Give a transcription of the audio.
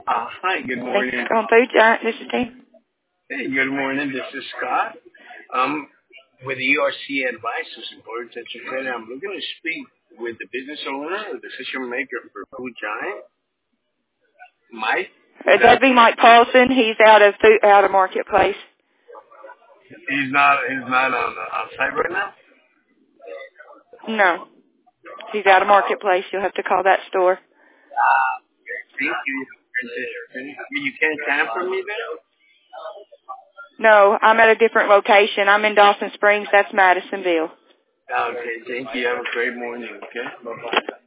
Hi, good Thanks morning. for calling Food Giant. This is Dean. Hey, good morning. This is Scott. With ERC Advice and Support Education. I'm looking to speak with the business owner or decision maker for Food Giant, Mike. That'd be Mike Paulson. He's out of Marketplace. He's not on site right now. No, he's out of Marketplace. You'll have to call that store. Thank you. You can't transfer me there? No, I'm at a different location. I'm in Dawson Springs. That's Madisonville. Okay, thank you. Have a great morning, okay? Bye-bye.